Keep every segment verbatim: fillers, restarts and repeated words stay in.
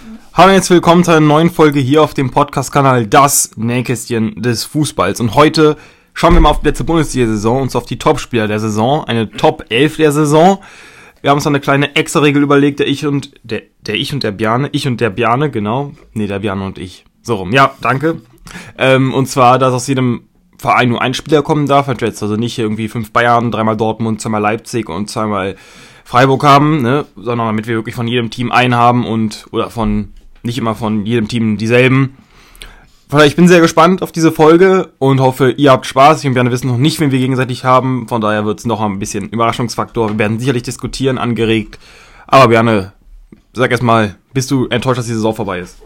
Hallo und herzlich willkommen zu einer neuen Folge hier auf dem Podcast-Kanal Das Nähkästchen des Fußballs. Und heute schauen wir mal auf die letzte Bundesliga-Saison und so auf die Topspieler der Saison, eine Top elf der Saison. Wir haben uns eine kleine Extra-Regel überlegt, der ich und der, der ich und der Bjarne, ich und der Bjarne, genau, nee, der Bjarne und ich, so rum, ja, danke. Ähm, und zwar, dass aus jedem Verein nur ein Spieler kommen darf, also nicht irgendwie fünf Bayern, dreimal Dortmund, zweimal Leipzig und zweimal Freiburg haben, ne, sondern damit wir wirklich von jedem Team einen haben und, oder von, nicht immer von jedem Team dieselben. Ich bin sehr gespannt auf diese Folge und hoffe, ihr habt Spaß. Ich und Bjarne wissen noch nicht, wen wir gegenseitig haben, von daher wird es noch ein bisschen Überraschungsfaktor. Wir werden sicherlich diskutieren, angeregt, aber Bjarne, sag erst mal, bist du enttäuscht, dass die Saison vorbei ist?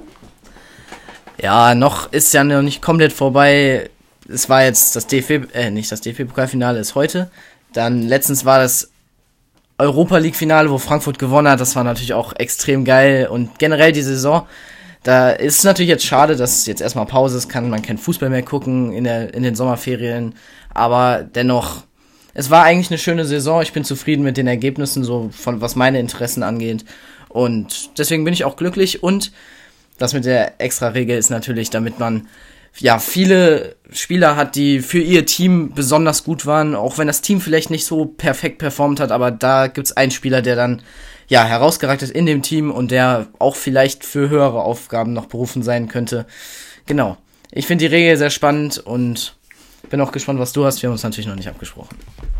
Ja, noch ist ja noch nicht komplett vorbei. Es war jetzt das D F B, äh, nicht das D F B-Pokalfinale ist heute. Dann letztens war das Europa-League-Finale, wo Frankfurt gewonnen hat. Das war natürlich auch extrem geil. Und generell die Saison, da ist es natürlich jetzt schade, dass jetzt erstmal Pause ist, kann man keinen Fußball mehr gucken in der in den Sommerferien. Aber dennoch, es war eigentlich eine schöne Saison. Ich bin zufrieden mit den Ergebnissen, so von was meine Interessen angeht. Und deswegen bin ich auch glücklich. Und das mit der Extra-Regel ist natürlich, damit man ja viele Spieler hat, die für ihr Team besonders gut waren, auch wenn das Team vielleicht nicht so perfekt performt hat, aber da gibt's einen Spieler, der dann ja herausgeragt ist in dem Team und der auch vielleicht für höhere Aufgaben noch berufen sein könnte. Genau. Ich finde die Regel sehr spannend und bin auch gespannt, was du hast. Wir haben uns natürlich noch nicht abgesprochen.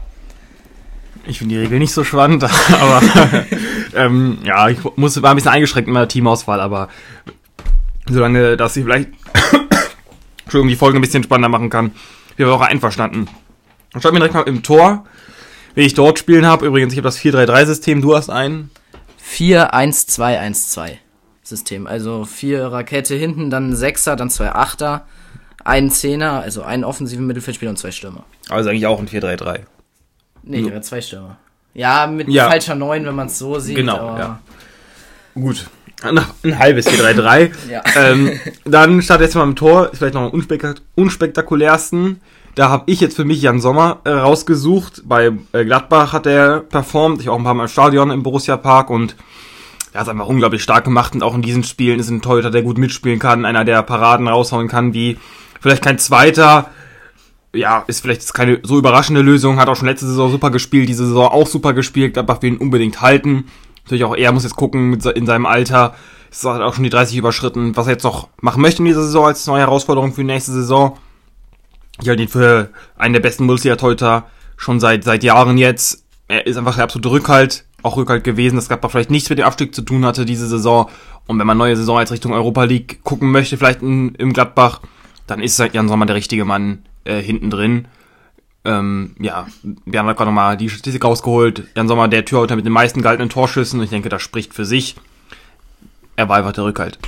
Ich finde die Regel nicht so spannend, aber ähm, ja, ich muss, war ein bisschen eingeschränkt in meiner Teamauswahl, aber solange, dass sie vielleicht Entschuldigung, die Folge ein bisschen spannender machen kann, wir waren auch einverstanden. Dann schauen wir direkt mal im Tor, wie ich dort spielen habe. Übrigens, ich habe das vier drei drei System, du hast ein vier eins zwei eins zwei System. Also vier Rakete hinten, dann ein Sechser, dann zwei Achter, ein Zehner, also einen offensiven Mittelfeldspieler und zwei Stürmer. Also eigentlich auch ein vier drei drei. Nee, so. Zwei Stürmer. Ja, mit ja. falscher neun, wenn man es so sieht. Genau, aber ja. Gut. Ein halbes vier drei drei. Ja. ähm, dann startet jetzt mal im Tor, ist vielleicht noch am unspek- unspektakulärsten. Da habe ich jetzt für mich Jan Sommer äh, rausgesucht. Bei äh, Gladbach hat er performt. Ich auch ein paar Mal im Stadion im Borussia Park und er hat es einfach unglaublich stark gemacht. Und auch in diesen Spielen ist ein Torhüter, der gut mitspielen kann. Einer, der Paraden raushauen kann, wie vielleicht kein zweiter. Ja, ist vielleicht jetzt keine so überraschende Lösung. Hat auch schon letzte Saison super gespielt, diese Saison auch super gespielt. Gladbach will ihn unbedingt halten. Natürlich auch er muss jetzt gucken, mit in seinem Alter, ist auch schon die dreißig überschritten, was er jetzt noch machen möchte in dieser Saison als neue Herausforderung für die nächste Saison. Ich halte ihn für einen der besten Bundesliga-Torhüter schon seit seit Jahren jetzt. Er ist einfach der absolute Rückhalt, auch Rückhalt gewesen, das gab vielleicht nichts mit dem Abstieg zu tun hatte diese Saison. Und wenn man neue Saison als Richtung Europa League gucken möchte, vielleicht in, im Gladbach, dann ist Jan Sommer der richtige Mann äh, hinten drin. Ähm, ja, wir haben gerade nochmal die Statistik rausgeholt. Jan Sommer, der Torhüter mit den meisten gehaltenen Torschüssen. Und ich denke, das spricht für sich. Er war einfach der Rückhalt.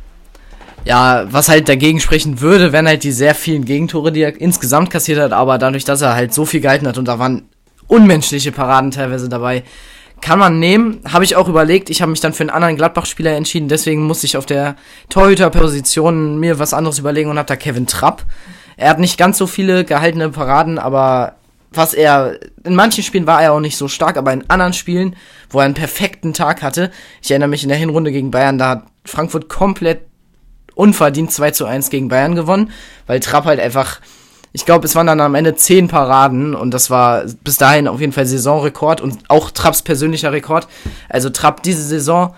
Ja, was halt dagegen sprechen würde, wären halt die sehr vielen Gegentore, die er insgesamt kassiert hat. Aber dadurch, dass er halt so viel gehalten hat und da waren unmenschliche Paraden teilweise dabei, kann man nehmen. Habe ich auch überlegt. Ich habe mich dann für einen anderen Gladbach-Spieler entschieden. Deswegen musste ich auf der Torhüter-Position mir was anderes überlegen und habe da Kevin Trapp. Er hat nicht ganz so viele gehaltene Paraden, aber was er, in manchen Spielen war er auch nicht so stark, aber in anderen Spielen, wo er einen perfekten Tag hatte, ich erinnere mich in der Hinrunde gegen Bayern, da hat Frankfurt komplett unverdient zwei zu eins gegen Bayern gewonnen, weil Trapp halt einfach, ich glaube, es waren dann am Ende zehn Paraden und das war bis dahin auf jeden Fall Saisonrekord und auch Trapps persönlicher Rekord. Also Trapp diese Saison,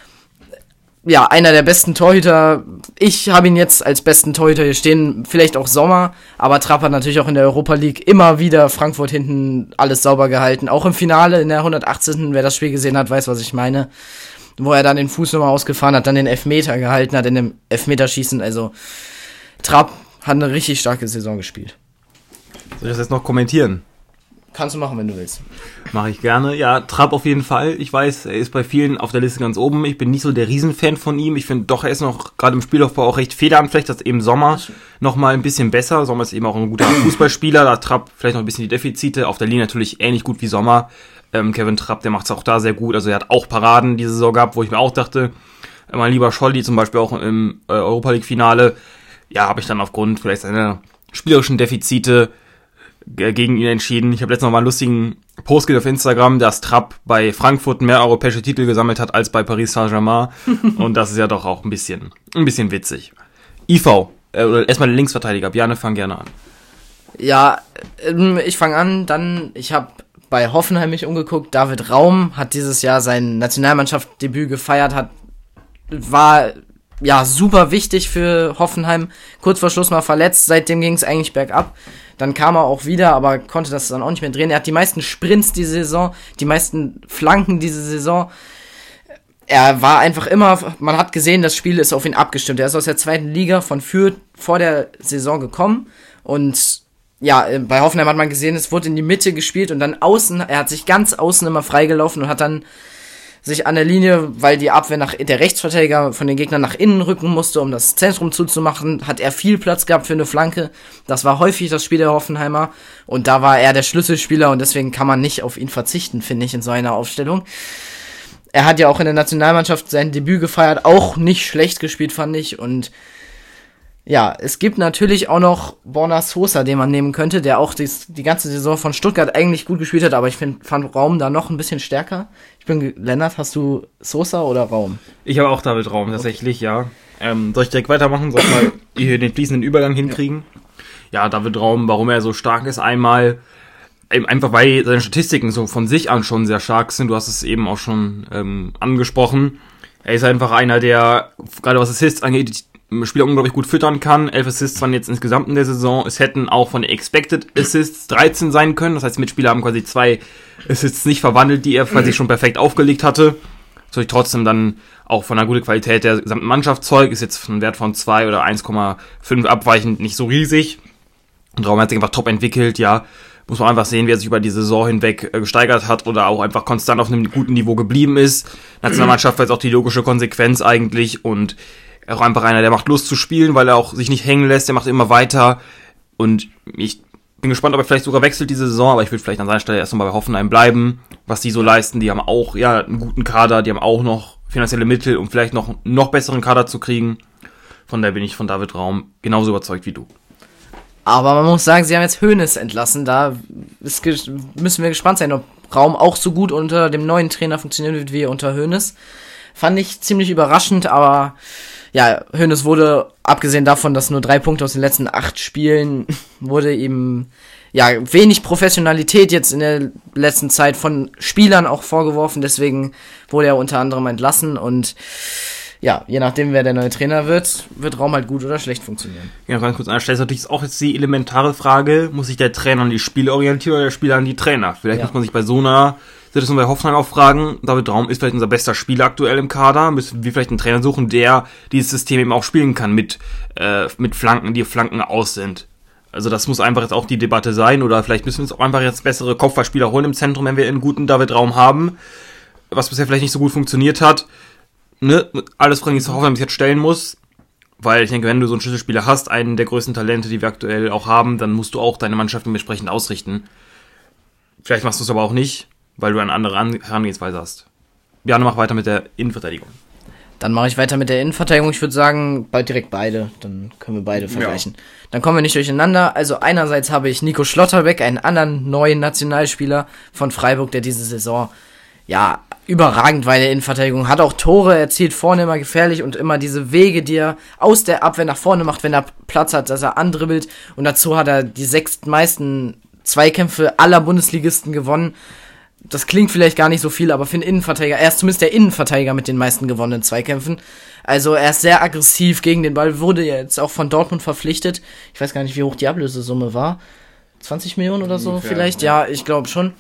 ja, einer der besten Torhüter. Ich habe ihn jetzt als besten Torhüter hier stehen, vielleicht auch Sommer, aber Trapp hat natürlich auch in der Europa League immer wieder Frankfurt hinten alles sauber gehalten. Auch im Finale in der hundertachtzigsten Wer das Spiel gesehen hat, weiß, was ich meine. Wo er dann den Fuß nochmal ausgefahren hat, dann den Elfmeter gehalten hat in dem Elfmeterschießen. Also Trapp hat eine richtig starke Saison gespielt. Soll ich das jetzt noch kommentieren? Kannst du machen, wenn du willst. Mache ich gerne. Ja, Trapp auf jeden Fall. Ich weiß, er ist bei vielen auf der Liste ganz oben. Ich bin nicht so der Riesenfan von ihm. Ich finde doch, er ist noch gerade im Spielaufbau auch recht federanfällig. Das ist eben Sommer noch mal ein bisschen besser. Sommer ist eben auch ein guter Fußballspieler. Da hat Trapp vielleicht noch ein bisschen die Defizite. Auf der Linie natürlich ähnlich gut wie Sommer. Ähm, Kevin Trapp, der macht es auch da sehr gut. Also er hat auch Paraden diese Saison gehabt, wo ich mir auch dachte, äh, mein lieber Scholli zum Beispiel auch im äh, Europa League Finale, ja, habe ich dann aufgrund vielleicht seiner spielerischen Defizite gegen ihn entschieden. Ich habe letztens noch mal einen lustigen Post geht auf Instagram, dass Trapp bei Frankfurt mehr europäische Titel gesammelt hat als bei Paris Saint-Germain. Und das ist ja doch auch ein bisschen, ein bisschen witzig. I V, äh, erstmal der Linksverteidiger. Bjarne, fang gerne an. Ja, ähm, ich fange an, dann, ich habe bei Hoffenheim mich umgeguckt. David Raum hat dieses Jahr sein Nationalmannschaftsdebüt gefeiert, hat, war, ja, super wichtig für Hoffenheim. Kurz vor Schluss mal verletzt, seitdem ging es eigentlich bergab. Dann kam er auch wieder, aber konnte das dann auch nicht mehr drehen. Er hat die meisten Sprints diese Saison, die meisten Flanken diese Saison. Er war einfach immer, man hat gesehen, das Spiel ist auf ihn abgestimmt. Er ist aus der zweiten Liga von Fürth vor der Saison gekommen. Und ja, bei Hoffenheim hat man gesehen, es wurde in die Mitte gespielt und dann außen, er hat sich ganz außen immer freigelaufen und hat dann sich an der Linie, weil die Abwehr nach, der Rechtsverteidiger von den Gegnern nach innen rücken musste, um das Zentrum zuzumachen, hat er viel Platz gehabt für eine Flanke. Das war häufig das Spiel der Hoffenheimer und da war er der Schlüsselspieler und deswegen kann man nicht auf ihn verzichten, finde ich, in so einer Aufstellung. Er hat ja auch in der Nationalmannschaft sein Debüt gefeiert, auch nicht schlecht gespielt, fand ich. Und ja, es gibt natürlich auch noch Borna Sosa, den man nehmen könnte, der auch die, die ganze Saison von Stuttgart eigentlich gut gespielt hat, aber ich find, fand Raum da noch ein bisschen stärker. Ich bin, Lennart, hast du Sosa oder Raum? Ich habe auch David Raum, tatsächlich, okay. ja. Ähm, soll ich direkt weitermachen? Soll ich mal hier den fließenden Übergang hinkriegen? Ja. ja, David Raum, warum er so stark ist, einmal eben einfach, weil seine Statistiken so von sich an schon sehr stark sind. Du hast es eben auch schon ähm, angesprochen. Er ist einfach einer, der, gerade was Assists angeht, die Spieler unglaublich gut füttern kann. Elf Assists waren jetzt insgesamt in der Saison. Es hätten auch von den Expected Assists dreizehn sein können. Das heißt, Mitspieler haben quasi zwei Assists nicht verwandelt, die er quasi schon perfekt aufgelegt hatte. Das soll ich trotzdem dann auch von einer guten Qualität der gesamten Mannschaft Zeug. Ist jetzt von einem Wert von zwei oder eins Komma fünf abweichend nicht so riesig. Und Raum hat sich einfach top entwickelt, ja. Muss man einfach sehen, wie er sich über die Saison hinweg äh, gesteigert hat oder auch einfach konstant auf einem guten Niveau geblieben ist. Nationalmannschaft war jetzt auch die logische Konsequenz eigentlich und er auch einfach einer, der macht Lust zu spielen, weil er auch sich nicht hängen lässt, der macht immer weiter und ich bin gespannt, ob er vielleicht sogar wechselt diese Saison, aber ich würde vielleicht an seiner Stelle erst mal bei Hoffenheim bleiben, was die so leisten. Die haben auch ja einen guten Kader, die haben auch noch finanzielle Mittel, um vielleicht noch noch besseren Kader zu kriegen. Von daher bin ich von David Raum genauso überzeugt wie du. Aber man muss sagen, sie haben jetzt Hoeneß entlassen. Da ist, müssen wir gespannt sein, ob Raum auch so gut unter dem neuen Trainer funktionieren wird wie unter Hoeneß. Fand ich ziemlich überraschend, aber ja, Hoeneß wurde, abgesehen davon, dass nur drei Punkte aus den letzten acht Spielen, wurde ihm ja wenig Professionalität jetzt in der letzten Zeit von Spielern auch vorgeworfen. Deswegen wurde er unter anderem entlassen und ja, je nachdem, wer der neue Trainer wird, wird Raum halt gut oder schlecht funktionieren. Ja, ganz kurz an der Stelle ist natürlich auch jetzt die elementare Frage, muss sich der Trainer an die Spiele orientieren oder der Spieler an die Trainer? Vielleicht ja. muss man sich bei so einer Situation bei Hoffenheim auch fragen, David Raum ist vielleicht unser bester Spieler aktuell im Kader, müssen wir vielleicht einen Trainer suchen, der dieses System eben auch spielen kann mit äh, mit Flanken, die Flanken aus sind. Also das muss einfach jetzt auch die Debatte sein oder vielleicht müssen wir uns auch einfach jetzt bessere Kopfballspieler holen im Zentrum, wenn wir einen guten David Raum haben, was bisher vielleicht nicht so gut funktioniert hat. Ne, alles Fragen, die Hoffenheim sich jetzt stellen muss, weil ich denke, wenn du so einen Schlüsselspieler hast, einen der größten Talente, die wir aktuell auch haben, dann musst du auch deine Mannschaft dementsprechend ausrichten. Vielleicht machst du es aber auch nicht, weil du eine andere Herangehensweise hast. Bjarne, mach weiter mit der Innenverteidigung. Dann mache ich weiter mit der Innenverteidigung. Ich würde sagen, bald direkt beide. Dann können wir beide vergleichen. Ja. Dann kommen wir nicht durcheinander. Also einerseits habe ich Nico Schlotterbeck, einen anderen neuen Nationalspieler von Freiburg, der diese Saison ja überragend war in der Innenverteidigung, hat auch Tore erzielt, vorne immer gefährlich und immer diese Wege, die er aus der Abwehr nach vorne macht, wenn er Platz hat, dass er andribbelt und dazu hat er die sechstmeisten Zweikämpfe aller Bundesligisten gewonnen. Das klingt vielleicht gar nicht so viel, aber für einen Innenverteidiger, er ist zumindest der Innenverteidiger mit den meisten gewonnenen Zweikämpfen. Also er ist sehr aggressiv gegen den Ball, wurde jetzt auch von Dortmund verpflichtet. Ich weiß gar nicht, wie hoch die Ablösesumme war. zwanzig Millionen oder so ungefähr, vielleicht? Ja, ich glaube schon.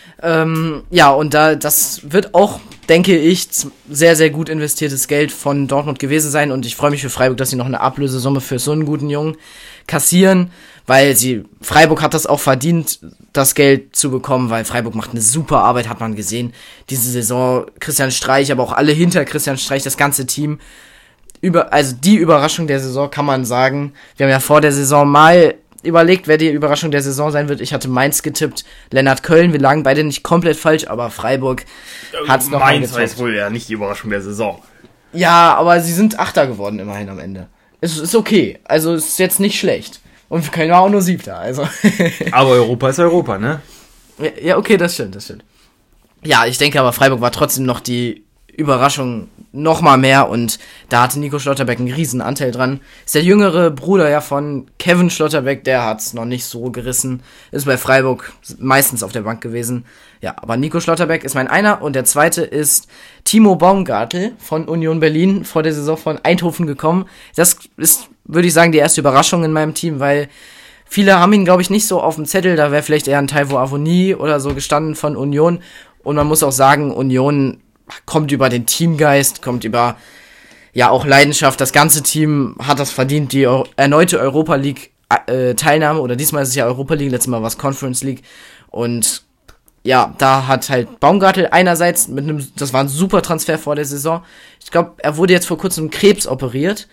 Ähm, ja, und da das wird auch, denke ich, sehr, sehr gut investiertes Geld von Dortmund gewesen sein und ich freue mich für Freiburg, dass sie noch eine Ablösesumme für so einen guten Jungen kassieren, weil sie, Freiburg hat das auch verdient, das Geld zu bekommen, weil Freiburg macht eine super Arbeit, hat man gesehen. Diese Saison, Christian Streich, aber auch alle hinter Christian Streich, das ganze Team. Über, also die Überraschung der Saison kann man sagen. Wir haben ja vor der Saison mal überlegt, wer die Überraschung der Saison sein wird. Ich hatte Mainz getippt, Lennart Köln. Wir lagen beide nicht komplett falsch, aber Freiburg hat's noch mal Mainz war jetzt wohl ja nicht die Überraschung der Saison. Ja, aber sie sind Achter geworden immerhin am Ende. Es ist okay. Also es ist jetzt nicht schlecht. Und Köln war auch nur Siebter. Also. Aber Europa ist Europa, ne? Ja, okay, das stimmt, das stimmt. Ja, ich denke aber, Freiburg war trotzdem noch die Überraschung noch mal mehr und da hatte Nico Schlotterbeck einen riesen Anteil dran. Ist der jüngere Bruder ja von Kevin Schlotterbeck, der hat's noch nicht so gerissen. Ist bei Freiburg meistens auf der Bank gewesen. Ja, aber Nico Schlotterbeck ist mein einer und der zweite ist Timo Baumgartel von Union Berlin, vor der Saison von Eindhoven gekommen. Das ist, würde ich sagen, die erste Überraschung in meinem Team, weil viele haben ihn, glaube ich, nicht so auf dem Zettel. Da wäre vielleicht eher ein Taiwo Avoni oder so gestanden von Union. Und man muss auch sagen, Union kommt über den Teamgeist, kommt über, ja, auch Leidenschaft. Das ganze Team hat das verdient, die Eu- erneute Europa League äh, Teilnahme, oder diesmal ist es ja Europa League, letztes Mal war es Conference League. Und ja, da hat halt Baumgartel einerseits mit einem, das war ein super Transfer vor der Saison. Ich glaube, er wurde jetzt vor kurzem Krebs operiert,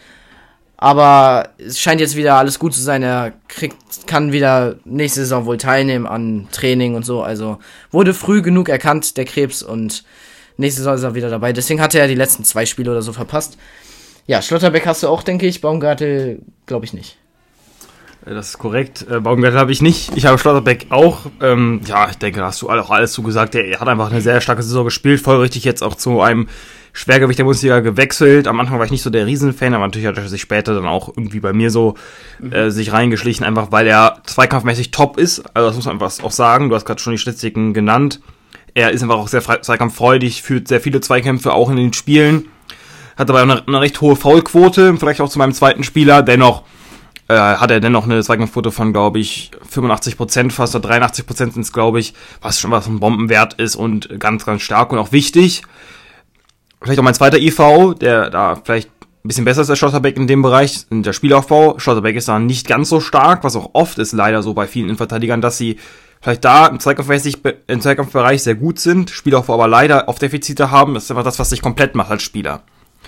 aber es scheint jetzt wieder alles gut zu sein. Er kriegt, kann wieder nächste Saison wohl teilnehmen an Training und so. Also wurde früh genug erkannt, der Krebs, und nächste Saison ist er wieder dabei. Deswegen hatte er die letzten zwei Spiele oder so verpasst. Ja, Schlotterbeck hast du auch, denke ich. Baumgartel glaube ich nicht. Das ist korrekt. Baumgartel habe ich nicht. Ich habe Schlotterbeck auch. Ähm, ja, ich denke, da hast du auch alles zugesagt. Er hat einfach eine sehr starke Saison gespielt. Voll richtig jetzt auch zu einem Schwergewicht der Bundesliga gewechselt. Am Anfang war ich nicht so der Riesenfan, aber natürlich hat er sich später dann auch irgendwie bei mir so mhm. äh, sich reingeschlichen, einfach weil er zweikampfmäßig top ist. Also das muss man einfach auch sagen. Du hast gerade schon die Statistiken genannt. Er ist einfach auch sehr zweikampffreudig, führt sehr viele Zweikämpfe auch in den Spielen. Hat dabei auch eine, eine recht hohe Foulquote, vielleicht auch zu meinem zweiten Spieler. Dennoch äh, hat er dennoch eine Zweikampfquote von, glaube ich, fünfundachtzig Prozent fast, oder dreiundachtzig Prozent sind es, glaube ich, was schon was ein Bombenwert ist und ganz, ganz stark und auch wichtig. Vielleicht auch mein zweiter I V, der da vielleicht ein bisschen besser ist als Schlotterbeck in dem Bereich, in der Spielaufbau. Schlotterbeck ist da nicht ganz so stark, was auch oft ist leider so bei vielen Innenverteidigern, dass sie vielleicht da im Zweikampfbereich, im Zweikampfbereich sehr gut sind, Spielaufbau aber leider oft Defizite haben. Das ist einfach das, was sich komplett macht als Spieler.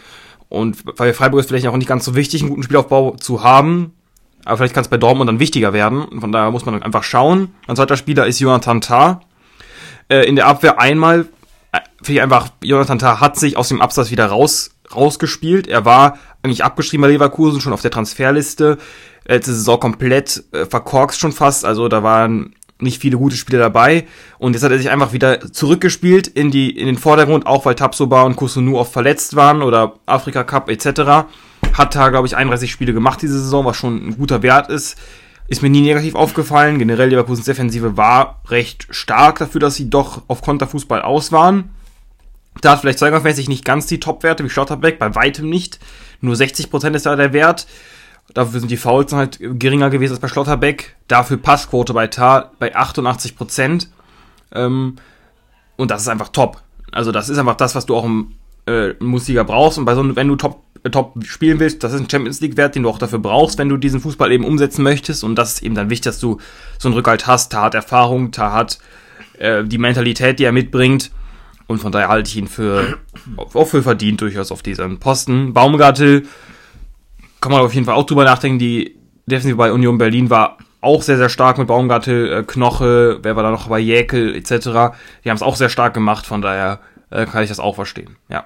Und bei Freiburg ist vielleicht auch nicht ganz so wichtig, einen guten Spielaufbau zu haben, aber vielleicht kann es bei Dortmund dann wichtiger werden. Von daher muss man dann einfach schauen. Mein zweiter Spieler ist Jonathan Tah. Äh, in der Abwehr einmal, äh, finde ich einfach, Jonathan Tah hat sich aus dem Absatz wieder raus, rausgespielt. Er war eigentlich abgeschrieben bei Leverkusen, schon auf der Transferliste. Letzte Saison komplett äh, verkorkst schon fast, also da waren nicht viele gute Spieler dabei, und jetzt hat er sich einfach wieder zurückgespielt in die in den Vordergrund, auch weil Tapsoba und Kusunu oft verletzt waren oder Afrika Cup et cetera. Hat da, glaube ich, einunddreißig Spiele gemacht diese Saison, was schon ein guter Wert ist. Ist mir nie negativ aufgefallen. Generell Leverkusens Defensive war recht stark dafür, dass sie doch auf Konterfußball aus waren. Da hat vielleicht zweikampfmäßig nicht ganz die Top-Werte wie Schlotterbeck, bei weitem nicht. Nur sechzig Prozent ist da der Wert. Dafür sind die Fouls halt geringer gewesen als bei Schlotterbeck. Dafür Passquote bei Tah bei achtundachtzig Prozent. Ähm, und das ist einfach top. Also das ist einfach das, was du auch im äh, Bundesliga brauchst. Und bei so, wenn du top, äh, top spielen willst, das ist ein Champions-League-Wert, den du auch dafür brauchst, wenn du diesen Fußball eben umsetzen möchtest. Und das ist eben dann wichtig, dass du so einen Rückhalt hast. Tah hat Erfahrung, Tah hat äh, die Mentalität, die er mitbringt. Und von daher halte ich ihn für auch für verdient durchaus auf diesen Posten. Baumgartel kann man auf jeden Fall auch drüber nachdenken. Die Defensive bei Union Berlin war auch sehr, sehr stark mit Baumgartel, äh, Knoche, wer war da noch bei Jäkel et cetera. Die haben es auch sehr stark gemacht, von daher äh, kann ich das auch verstehen. Ja,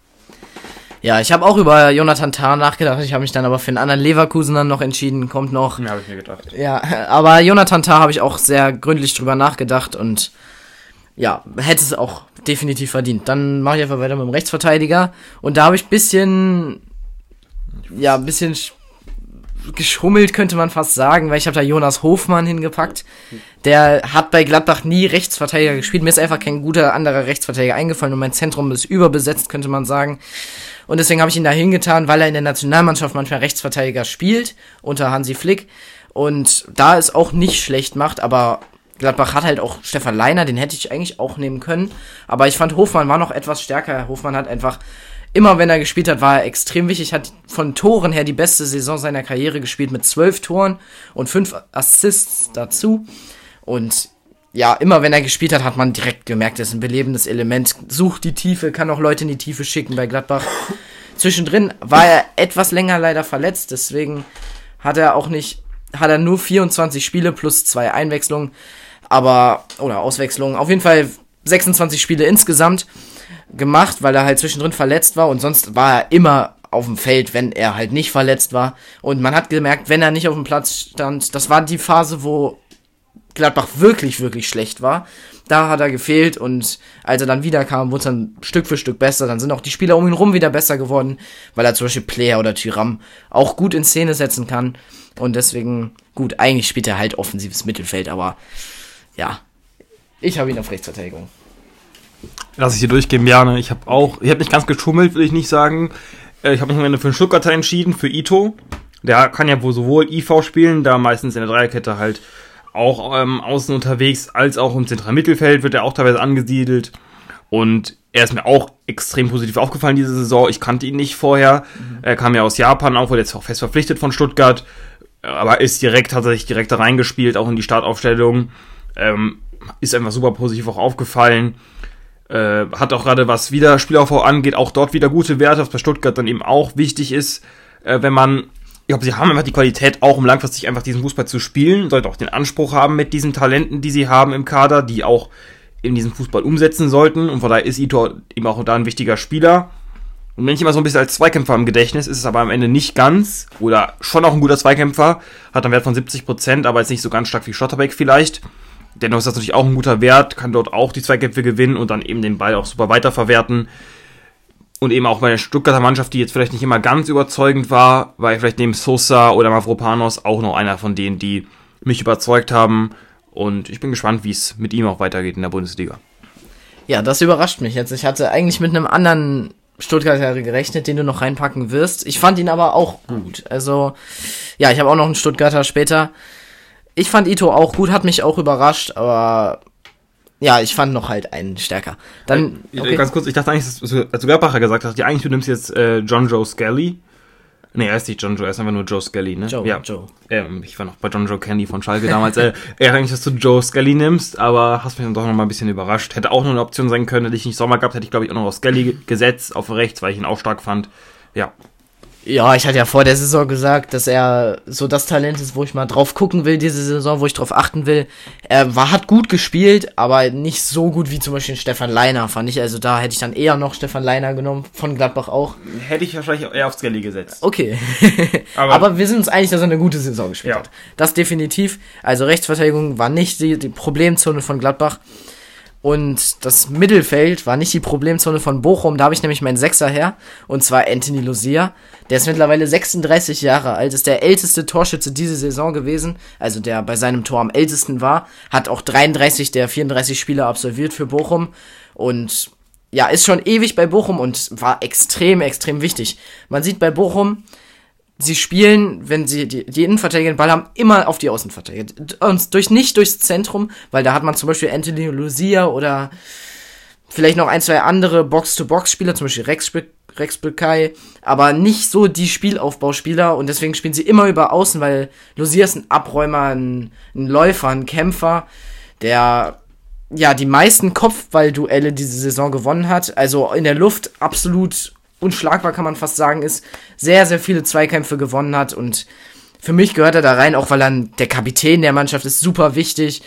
ja, ich habe auch über Jonathan Tah nachgedacht. Ich habe mich dann aber für einen anderen Leverkusener noch entschieden. Kommt noch. Ja, habe ich mir gedacht. Ja, aber Jonathan Tah habe ich auch sehr gründlich drüber nachgedacht und ja, hätte es auch definitiv verdient. Dann mache ich einfach weiter mit dem Rechtsverteidiger und da habe ich ein bisschen... ja, ein bisschen sch- geschummelt, könnte man fast sagen, weil ich habe da Jonas Hofmann hingepackt. Der hat bei Gladbach nie Rechtsverteidiger gespielt. Mir ist einfach kein guter anderer Rechtsverteidiger eingefallen und mein Zentrum ist überbesetzt, könnte man sagen. Und deswegen habe ich ihn da hingetan, weil er in der Nationalmannschaft manchmal Rechtsverteidiger spielt, unter Hansi Flick. Und da es auch nicht schlecht macht, aber Gladbach hat halt auch Stefan Leiner, den hätte ich eigentlich auch nehmen können. Aber ich fand, Hofmann war noch etwas stärker. Hofmann hat einfach... immer wenn er gespielt hat, war er extrem wichtig, hat von Toren her die beste Saison seiner Karriere gespielt mit zwölf Toren und fünf Assists dazu. Und ja, immer wenn er gespielt hat, hat man direkt gemerkt, er ist ein belebendes Element, sucht die Tiefe, kann auch Leute in die Tiefe schicken bei Gladbach. Zwischendrin war er etwas länger leider verletzt, deswegen hat er auch nicht, hat er nur vierundzwanzig Spiele plus zwei Einwechslungen, aber, oder Auswechslungen, auf jeden Fall sechsundzwanzig Spiele insgesamt gemacht, weil er halt zwischendrin verletzt war und sonst war er immer auf dem Feld, wenn er halt nicht verletzt war. Und man hat gemerkt, wenn er nicht auf dem Platz stand, das war die Phase, wo Gladbach wirklich, wirklich schlecht war. Da hat er gefehlt und als er dann wieder kam, wurde es dann Stück für Stück besser. Dann sind auch die Spieler um ihn rum wieder besser geworden, weil er zum Beispiel Player oder Thuram auch gut in Szene setzen kann. Und deswegen, gut, eigentlich spielt er halt offensives Mittelfeld, aber ja, ich habe ihn auf Rechtsverteidigung. Lass ich hier durchgehen, Bjarne. Ich habe auch, ich habe nicht ganz geschummelt, will ich nicht sagen. Ich habe mich am Ende für einen Stuttgarter entschieden, für Ito. Der kann ja wohl sowohl I V spielen, da meistens in der Dreierkette halt auch ähm, außen unterwegs, als auch im zentralen Mittelfeld wird er auch teilweise angesiedelt. Und er ist mir auch extrem positiv aufgefallen diese Saison. Ich kannte ihn nicht vorher. Mhm. Er kam ja aus Japan, auch wurde jetzt auch fest verpflichtet von Stuttgart. Aber ist direkt, hat er sich direkt da reingespielt, auch in die Startaufstellung. Ähm, ist einfach super positiv auch aufgefallen. Äh, hat auch gerade, was wieder Spielaufbau angeht, auch dort wieder gute Werte, was bei Stuttgart dann eben auch wichtig ist, äh, wenn man, ich glaube, sie haben einfach die Qualität, auch um langfristig einfach diesen Fußball zu spielen, sollte auch den Anspruch haben mit diesen Talenten, die sie haben im Kader, die auch in diesen Fußball umsetzen sollten, und von daher ist Ito eben auch da ein wichtiger Spieler. Und wenn ich immer so ein bisschen als Zweikämpfer im Gedächtnis, ist es aber am Ende nicht ganz, oder schon auch ein guter Zweikämpfer, hat einen Wert von siebzig Prozent, aber jetzt nicht so ganz stark wie Schlotterbeck vielleicht. Dennoch ist das natürlich auch ein guter Wert, kann dort auch die Zweikämpfe gewinnen und dann eben den Ball auch super weiterverwerten. Und eben auch bei der Stuttgarter Mannschaft, die jetzt vielleicht nicht immer ganz überzeugend war, war vielleicht neben Sosa oder Mavropanos auch noch einer von denen, die mich überzeugt haben. Und ich bin gespannt, wie es mit ihm auch weitergeht in der Bundesliga. Ja, das überrascht mich jetzt. Ich hatte eigentlich mit einem anderen Stuttgarter gerechnet, den du noch reinpacken wirst. Ich fand ihn aber auch gut. Also, ja, ich habe auch noch einen Stuttgarter später. Ich fand Ito auch gut, hat mich auch überrascht, aber ja, ich fand noch halt einen stärker. Dann okay. Ganz kurz, ich dachte eigentlich, dass du, als du Gladbacher gesagt hast, ja, eigentlich du nimmst jetzt äh, John Joe Skelly. Nee, er ist nicht John Joe, er ist einfach nur Joe Skelly, ne? Joe, ja. Joe. Ähm, ich war noch bei John Joe Candy von Schalke damals. äh, er hat eigentlich, dass du Joe Skelly nimmst, aber hast mich dann doch noch mal ein bisschen überrascht. Hätte auch noch eine Option sein können, hätte ich nicht Sommer gehabt, hätte ich glaube ich auch noch auf Skelly gesetzt, auf rechts, weil ich ihn auch stark fand. Ja. Ja, ich hatte ja vor der Saison gesagt, dass er so das Talent ist, wo ich mal drauf gucken will, diese Saison, wo ich drauf achten will. Er war, hat gut gespielt, aber nicht so gut wie zum Beispiel Stefan Leiner, fand ich. Also da hätte ich dann eher noch Stefan Leiner genommen, von Gladbach auch. Hätte ich wahrscheinlich eher auf Skelly gesetzt. Okay. aber, aber wir sind uns einig, dass er eine gute Saison gespielt ja. hat. Das definitiv. Also Rechtsverteidigung war nicht die, die Problemzone von Gladbach. Und das Mittelfeld war nicht die Problemzone von Bochum, da habe ich nämlich meinen Sechser her, und zwar Anthony Lucia. Der ist mittlerweile sechsunddreißig Jahre alt, ist der älteste Torschütze diese Saison gewesen, also der bei seinem Tor am ältesten war, hat auch dreiunddreißig der vierunddreißig Spiele absolviert für Bochum und ja, ist schon ewig bei Bochum und war extrem, extrem wichtig. Man sieht bei Bochum, sie spielen, wenn sie die, die Innenverteidiger den Ball haben, immer auf die Außenverteidiger. Und durch, nicht durchs Zentrum, weil da hat man zum Beispiel Anthony Lucia oder vielleicht noch ein, zwei andere Box-to-Box-Spieler, zum Beispiel Rex, Rex Bilkai, aber nicht so die Spielaufbauspieler, und deswegen spielen sie immer über Außen, weil Lucia ist ein Abräumer, ein, ein Läufer, ein Kämpfer, der ja die meisten Kopfballduelle diese Saison gewonnen hat, also in der Luft absolut unschlagbar, kann man fast sagen, ist, sehr, sehr viele Zweikämpfe gewonnen hat, und für mich gehört er da rein, auch weil er der Kapitän der Mannschaft ist, super wichtig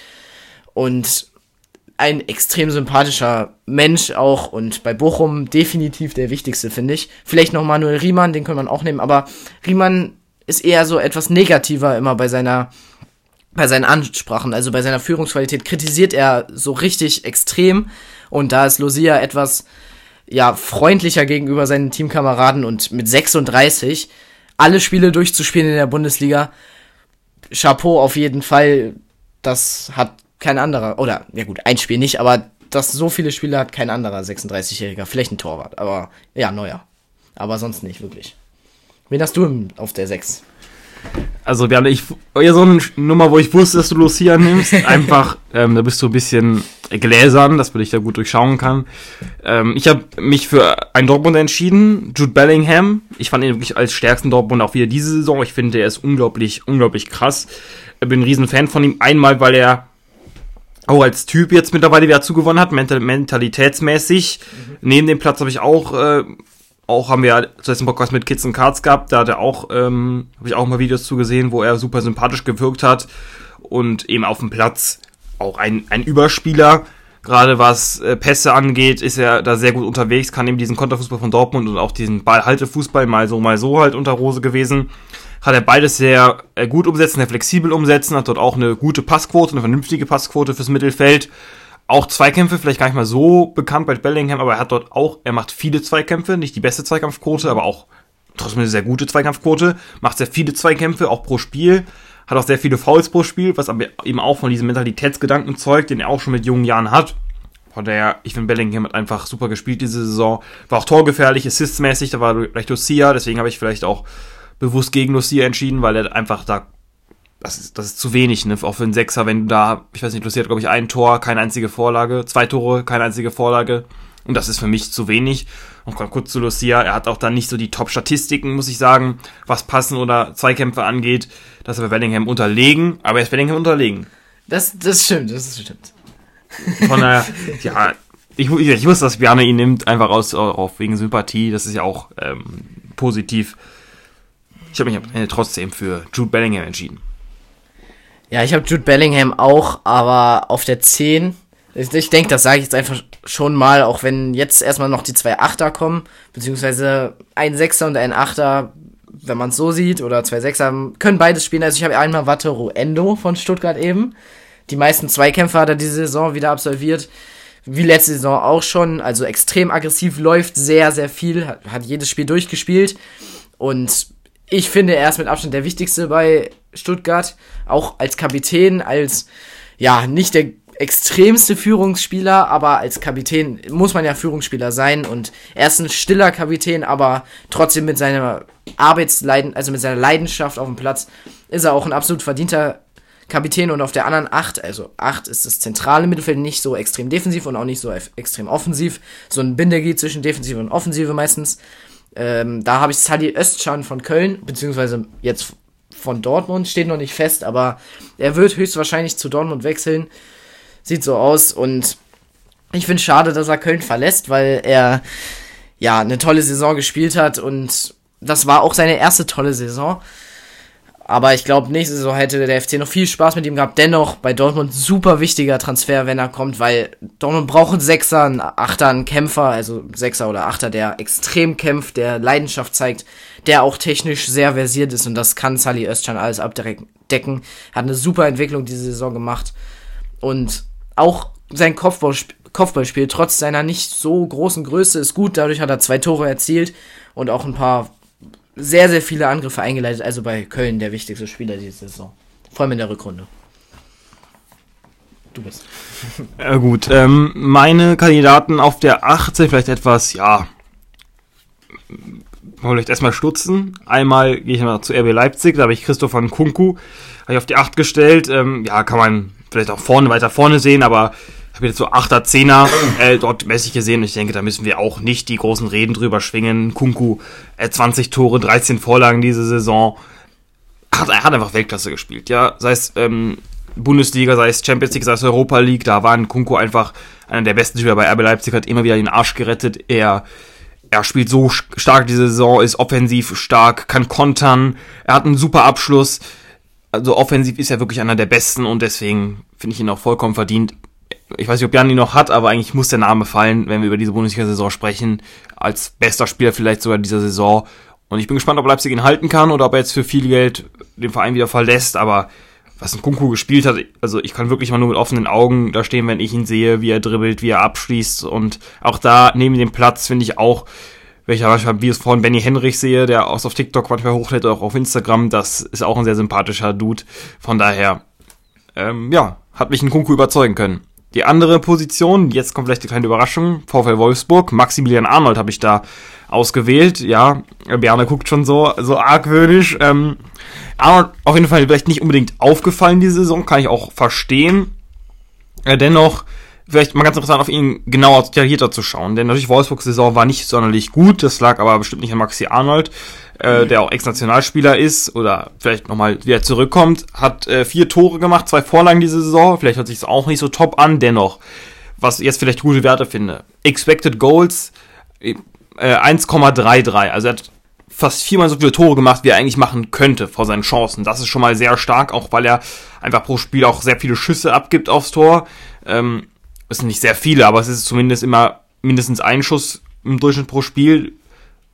und ein extrem sympathischer Mensch auch, und bei Bochum definitiv der wichtigste, finde ich. Vielleicht noch Manuel Riemann, den kann man auch nehmen, aber Riemann ist eher so etwas negativer immer bei seiner bei seinen Ansprachen, also bei seiner Führungsqualität kritisiert er so richtig extrem, und da ist Lucia etwas ja, freundlicher gegenüber seinen Teamkameraden, und mit sechsunddreißig alle Spiele durchzuspielen in der Bundesliga, Chapeau auf jeden Fall, das hat kein anderer, oder, ja gut, ein Spiel nicht, aber das so viele Spiele hat kein anderer sechsunddreißigjähriger, vielleicht ein Torwart, aber, ja, Neuer, aber sonst nicht, wirklich. Wen hast du im, auf der sechs? Also, wir haben ich, ja, so eine Nummer, wo ich wusste, dass du Lucia nimmst, einfach, ähm, da bist du ein bisschen gläsern, dass man dich da gut durchschauen kann. Ähm, ich habe mich für einen Dortmund entschieden, Jude Bellingham. Ich fand ihn wirklich als stärksten Dortmund auch wieder diese Saison. Ich finde, er ist unglaublich, unglaublich krass. Ich bin ein riesen Fan von ihm. Einmal, weil er auch als Typ jetzt mittlerweile wieder zugewonnen hat, mental, mentalitätsmäßig. Mhm. Neben dem Platz habe ich auch, äh, auch haben wir zuerst einen Podcast mit Kids and Cards gehabt. Da hat er auch, ähm, habe ich auch mal Videos zugesehen, wo er super sympathisch gewirkt hat. Und eben auf dem Platz auch ein, ein Überspieler, gerade was äh, Pässe angeht, ist er da sehr gut unterwegs, kann eben diesen Konterfußball von Dortmund und auch diesen Ballhaltefußball, mal so, mal so halt unter Rose gewesen, hat er beides sehr äh, gut umsetzen, sehr flexibel umsetzen, hat dort auch eine gute Passquote, eine vernünftige Passquote fürs Mittelfeld. Auch Zweikämpfe, vielleicht gar nicht mal so bekannt bei Bellingham, aber er hat dort auch, er macht viele Zweikämpfe, nicht die beste Zweikampfquote, aber auch trotzdem eine sehr gute Zweikampfquote, macht sehr viele Zweikämpfe, auch pro Spiel, hat auch sehr viele Fouls pro Spiel, was aber eben auch von diesem Mentalitätsgedanken zeugt, den er auch schon mit jungen Jahren hat. Von daher, ich finde, Bellingham hat einfach super gespielt diese Saison, war auch torgefährlich, assistmäßig, da war vielleicht Lucia, deswegen habe ich vielleicht auch bewusst gegen Lucia entschieden, weil er einfach da, das ist, das ist zu wenig, ne, auch für einen Sechser, wenn du da, ich weiß nicht, Lucia hat, glaube ich, ein Tor, keine einzige Vorlage, zwei Tore, keine einzige Vorlage, und das ist für mich zu wenig. Und kurz zu Lucia, er hat auch dann nicht so die Top-Statistiken, muss ich sagen, was Passen oder Zweikämpfe angeht, das ist bei Bellingham unterlegen, aber er ist Bellingham unterlegen. Das, das stimmt, das stimmt. Von daher, ja, ich, ich wusste, dass Bjarne ihn nimmt, einfach aus, auch wegen Sympathie, das ist ja auch ähm, positiv. Ich habe mich trotzdem für Jude Bellingham entschieden. Ja, ich habe Jude Bellingham auch, aber auf der zehn. Ich, ich denke, das sage ich jetzt einfach schon mal, auch wenn jetzt erstmal noch die zwei Achter kommen, beziehungsweise ein Sechser und ein Achter, wenn man es so sieht, oder zwei Sechser, können beides spielen. Also ich habe einmal Wataru Endo von Stuttgart eben. Die meisten Zweikämpfe hat er diese Saison wieder absolviert. Wie letzte Saison auch schon. Also extrem aggressiv, läuft sehr, sehr viel, hat, hat jedes Spiel durchgespielt. Und ich finde, er ist mit Abstand der wichtigste bei Stuttgart. Auch als Kapitän, als, ja, nicht der extremste Führungsspieler, aber als Kapitän muss man ja Führungsspieler sein. Und er ist ein stiller Kapitän, aber trotzdem mit seiner Arbeitsleiden, also mit seiner Leidenschaft auf dem Platz, ist er auch ein absolut verdienter Kapitän. Und auf der anderen acht, also acht ist das zentrale Mittelfeld, nicht so extrem defensiv und auch nicht so extrem offensiv. So ein Bindeglied zwischen Defensive und Offensive meistens. Ähm, da habe ich Salih Özcan von Köln, beziehungsweise jetzt von Dortmund, steht noch nicht fest, aber er wird höchstwahrscheinlich zu Dortmund wechseln. Sieht so aus, und ich finde es schade, dass er Köln verlässt, weil er ja eine tolle Saison gespielt hat, und das war auch seine erste tolle Saison. Aber ich glaube, nächste Saison hätte der F C noch viel Spaß mit ihm gehabt. Dennoch bei Dortmund super wichtiger Transfer, wenn er kommt, weil Dortmund braucht einen Sechser, einen Achter, einen Kämpfer, also Sechser oder Achter, der extrem kämpft, der Leidenschaft zeigt, der auch technisch sehr versiert ist, und das kann Salih Özcan alles abdecken. Hat eine super Entwicklung diese Saison gemacht, und auch sein Kopfballspiel, Kopfballspiel trotz seiner nicht so großen Größe ist gut. Dadurch hat er zwei Tore erzielt und auch ein paar sehr, sehr viele Angriffe eingeleitet. Also bei Köln der wichtigste Spieler diese Saison. Vor allem in der Rückrunde. Du bist. Ja, gut, ähm, meine Kandidaten auf der acht sind vielleicht etwas, ja, vielleicht erstmal stutzen. Einmal gehe ich mal zu R B Leipzig, da habe ich Christopher Nkunku habe ich auf die acht gestellt. Ähm, ja, kann man vielleicht auch vorne, weiter vorne sehen, aber ich habe jetzt so achter, zehner äh, dort mäßig gesehen, und ich denke, da müssen wir auch nicht die großen Reden drüber schwingen. Nkunku, äh, zwanzig Tore, dreizehn Vorlagen diese Saison, hat, er hat einfach Weltklasse gespielt, ja, sei es ähm, Bundesliga, sei es Champions League, sei es Europa League, da war Nkunku einfach einer der besten Spieler bei R B Leipzig, hat immer wieder den Arsch gerettet. Er Er spielt so stark diese Saison, ist offensiv stark, kann kontern, er hat einen super Abschluss. Also offensiv ist er wirklich einer der Besten, und deswegen finde ich ihn auch vollkommen verdient. Ich weiß nicht, ob Jan ihn noch hat, aber eigentlich muss der Name fallen, wenn wir über diese Bundesliga-Saison sprechen, als bester Spieler vielleicht sogar dieser Saison. Und ich bin gespannt, ob Leipzig ihn halten kann oder ob er jetzt für viel Geld den Verein wieder verlässt. Aber was Nkunku gespielt hat, also ich kann wirklich mal nur mit offenen Augen da stehen, wenn ich ihn sehe, wie er dribbelt, wie er abschließt. Und auch da neben dem Platz finde ich auch, welcher manchmal, wie es vorhin Benny Henrich sehe, der auch auf TikTok manchmal hochlädt oder auch auf Instagram, das ist auch ein sehr sympathischer Dude. Von daher, ähm, ja, hat mich Nkunku überzeugen können. Die andere Position, jetzt kommt vielleicht eine kleine Überraschung, VfL Wolfsburg, Maximilian Arnold habe ich da ausgewählt. Ja, Bjarne guckt schon so, so argwöhnisch. Ähm, Arnold auf jeden Fall vielleicht nicht unbedingt aufgefallen diese Saison, kann ich auch verstehen. Äh, dennoch, vielleicht mal ganz interessant auf ihn genauer, detaillierter zu schauen, denn natürlich Wolfsburgs Saison war nicht sonderlich gut, das lag aber bestimmt nicht an Maxi Arnold, äh, der auch Ex-Nationalspieler ist oder vielleicht nochmal wieder zurückkommt, hat äh, vier Tore gemacht, zwei Vorlagen diese Saison, vielleicht hört sich es auch nicht so top an, dennoch, was ich jetzt vielleicht gute Werte finde, Expected Goals äh, eins Komma dreiunddreißig, also er hat fast viermal so viele Tore gemacht, wie er eigentlich machen könnte vor seinen Chancen, das ist schon mal sehr stark, auch weil er einfach pro Spiel auch sehr viele Schüsse abgibt aufs Tor, ähm, es sind nicht sehr viele, aber es ist zumindest immer mindestens ein Schuss im Durchschnitt pro Spiel.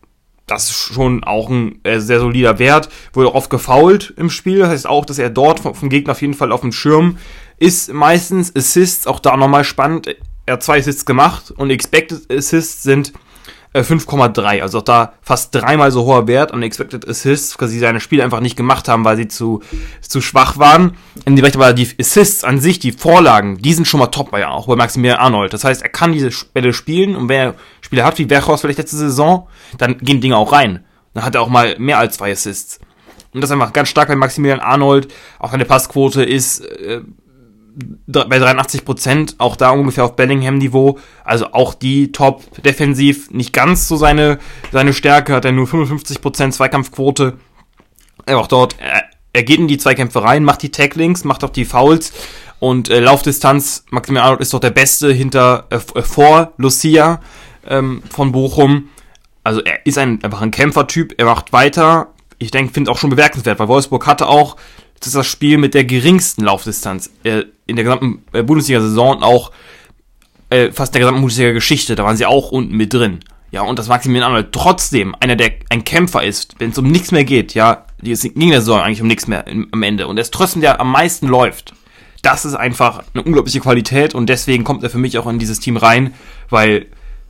das ist schon auch ein äh, sehr solider Wert. Wurde auch oft gefoult im Spiel. Das heißt auch, dass er dort vom, vom Gegner auf jeden Fall auf dem Schirm ist. Meistens Assists, auch da nochmal spannend. Er hat zwei Assists gemacht und Expected Assists sind äh, fünf Komma drei. Also auch da fast dreimal so hoher Wert an Expected Assists, weil sie seine Spiele einfach nicht gemacht haben, weil sie zu zu schwach waren. In aber die Assists an sich, die Vorlagen, die sind schon mal top, bei, auch bei Maximilian Arnold. Das heißt, er kann diese Bälle spielen und wenn er Spieler hat, wie Weghorst vielleicht letzte Saison, dann gehen Dinge auch rein. Dann hat er auch mal mehr als zwei Assists. Und das ist einfach ganz stark bei Maximilian Arnold. Auch seine Passquote ist äh, bei dreiundachtzig Prozent, auch da ungefähr auf Bellingham-Niveau. Also auch die top defensiv, nicht ganz so seine seine Stärke, hat er nur fünfundfünfzig Prozent Zweikampfquote. Aber auch dort, er, er geht in die Zweikämpfe rein, macht die Tacklings, macht auch die Fouls. Und äh, Laufdistanz, Maximilian Arnold ist doch der Beste hinter äh, vor Lucia ähm, von Bochum. Also er ist ein, einfach ein Kämpfertyp, er macht weiter. Ich denke, finde auch schon bemerkenswert, weil Wolfsburg hatte auch, das ist das Spiel mit der geringsten Laufdistanz äh, in der gesamten äh, Bundesliga-Saison und auch äh, fast der gesamten Bundesliga-Geschichte. Da waren sie auch unten mit drin. Ja, und dass Maximilian Arnold trotzdem einer, der ein Kämpfer ist, wenn es um nichts mehr geht, ja, die es ging der Saison eigentlich um nichts mehr im, am Ende. Und er ist trotzdem der am meisten läuft. Das ist einfach eine unglaubliche Qualität und deswegen kommt er für mich auch in dieses Team rein, weil